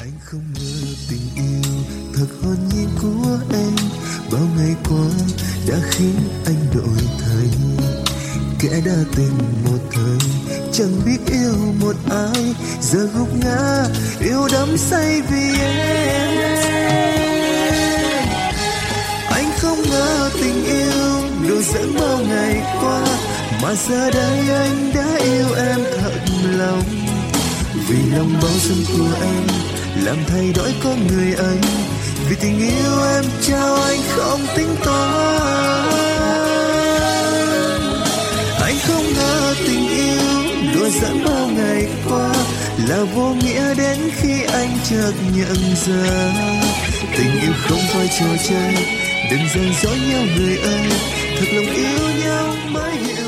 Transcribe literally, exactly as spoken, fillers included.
Anh không ngờ tình yêu thật hồn nhiên của em bao ngày qua đã khiến anh đổi thay. Kẻ đã từng một thời chẳng biết yêu một ai, giờ gục ngã yêu đắm say vì em. Anh không ngờ tình yêu đùa giỡn bao ngày qua, mà giờ đây anh đã yêu em thật lòng. Vì lòng bao dung của em làm thay đổi con người anh, vì tình yêu em trao anh không tính toán. Anh không ngờ tình yêu đùa giỡn bao ngày qua là vô nghĩa đến khi anh chợt nhận ra tình yêu không phải trò chơi. Đừng giận dỗi nhau người ơi, thật lòng yêu nhau mới hiểu.